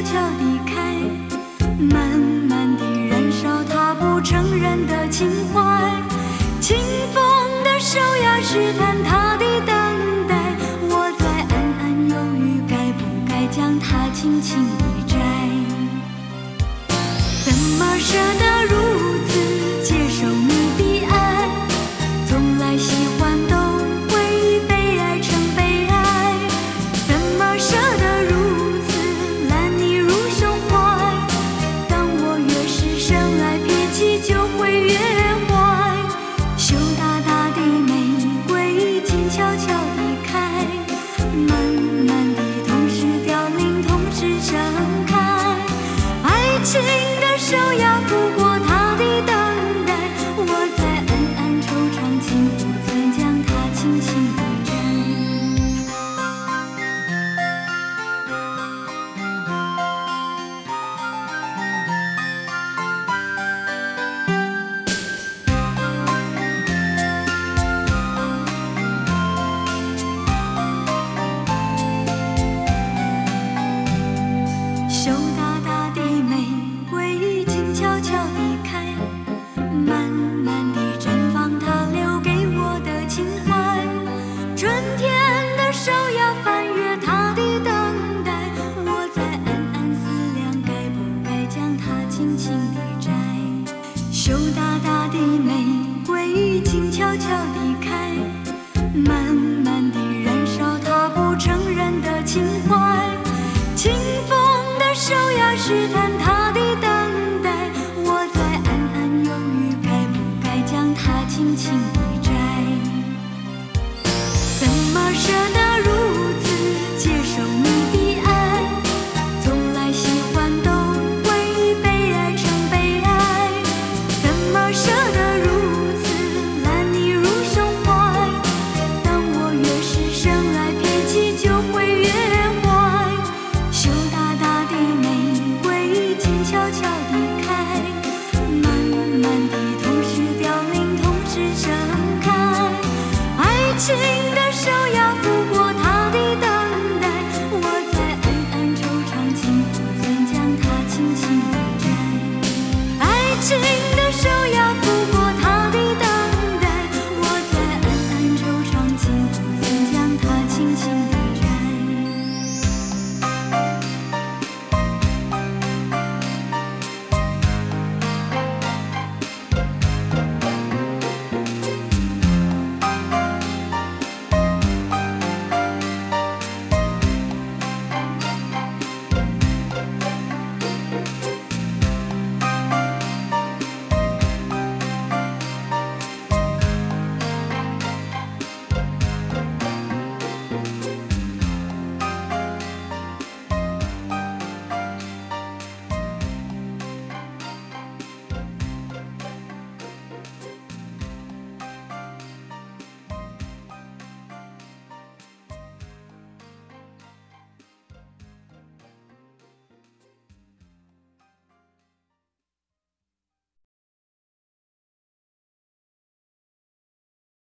悄地开，慢慢地燃烧他不承认的情怀。清风的手呀，试探他的等待，我在暗暗犹豫，该不该将它轻轻地摘？怎么舍得如此接受你的爱？从来喜欢都会被爱成悲哀，怎么舍得如此揽你入胸怀？当我越是深爱，脾气就会越坏。羞答答的玫瑰静悄悄地开，慢慢地同时凋零，同时盛开。爱情的手呀，拂过他的等待，我在暗暗惆怅，竟不曾将它轻轻地摘。羞答答的玫瑰静悄悄地开，慢慢地绽放它留给我的情怀。春天的手呀，翻越它的等待，我在暗暗思量，该不该将它轻轻地摘。羞答答的玫瑰静悄悄地开，慢慢地燃烧它不承认的情怀。清风的手呀，试探